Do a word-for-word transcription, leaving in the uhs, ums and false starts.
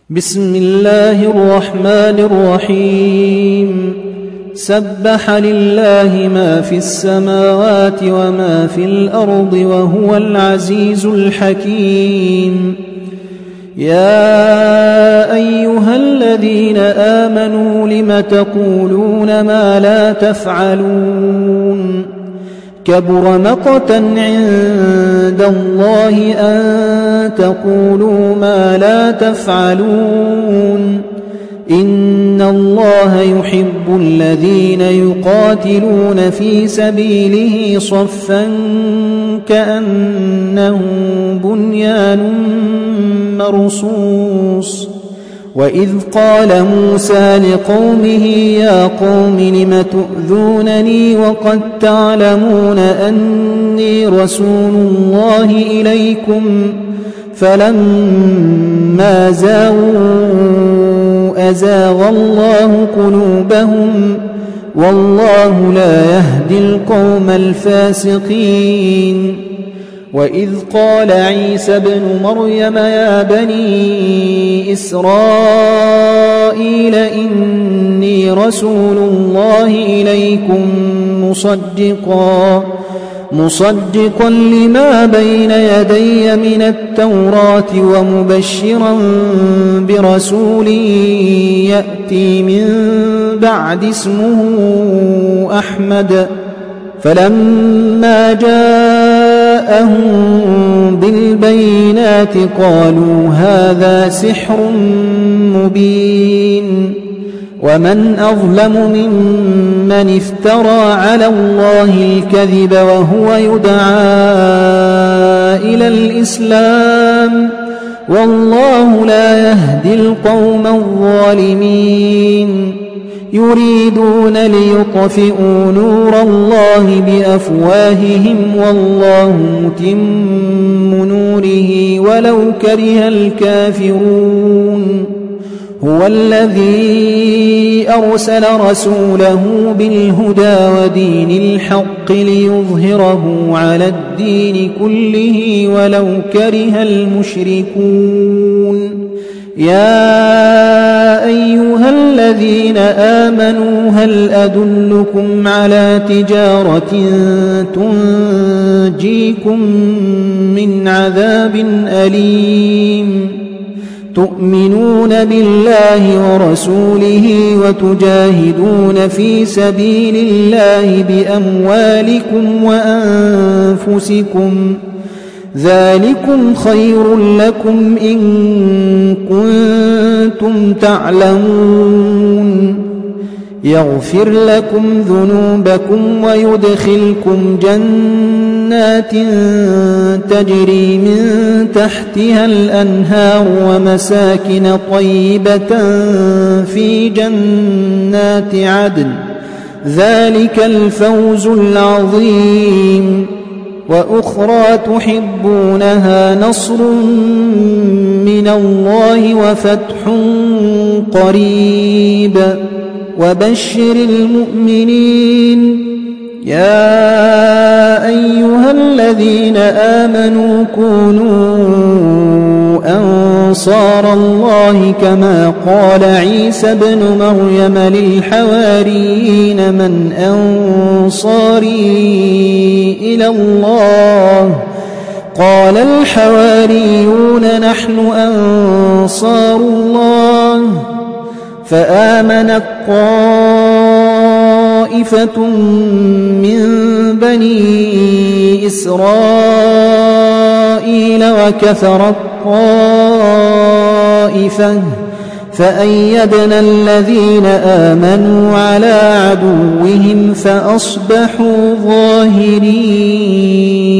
بسم الله الرحمن الرحيم سبح لله ما في السماوات وما في الأرض وهو العزيز الحكيم. يا أيها الذين آمنوا لم تقولون ما لا تفعلون كبر مقتا عند الله أن تقولوا ما لا تفعلون إن الله يحب الذين يقاتلون في سبيله صفا كأنهم بنيان مرصوص. وإذ قال موسى لقومه يا قوم لم تؤذونني وقد تعلمون أني رسول الله إليكم فلما زاغوا أزاغ الله قلوبهم والله لا يهدي القوم الفاسقين. وإذ قال عيسى ابن مريم يا بني إسرائيل إني رسول الله إليكم مصدقا مصدقا لما بين يدي من التوراة ومبشرا برسول يأتي من بعد اسمه أحمد. فلما جاءهم بالبينات قالوا هذا سحر مبين. ومن أظلم ممن افترى على الله الكذب وهو يدعى إلى الإسلام والله لا يهدي القوم الظالمين. يريدون ليطفئوا نور الله بأفواههم والله متم نوره ولو كره الكافرون. هو الذي أرسل رسوله بالهدى ودين الحق ليظهره على الدين كله ولو كره المشركون. يا أيها الذين آمنوا هل أدلكم على تجارة تنجيكم من عذاب أليم تؤمنون بالله ورسوله وتجاهدون في سبيل الله بأموالكم وأنفسكم ذلكم خير لكم إن كنتم تعلمون. يغفر لكم ذنوبكم ويدخلكم جنات تجري من تحتها الأنهار ومساكن طيبة في جنات عدن ذلك الفوز العظيم. وأخرى تحبونها نصر من الله وفتح قريب وبشر المؤمنين. يا أيها الذين آمنوا كونوا أنصار الله كما قال عيسى ابن مريم للحواريين من أنصاري إلى الله قال الحواريون نحن أنصار الله. فآمنت طائفة من بني إسرائيل وكفرت طائفة فأيدنا الذين آمنوا على عدوهم فأصبحوا ظاهرين.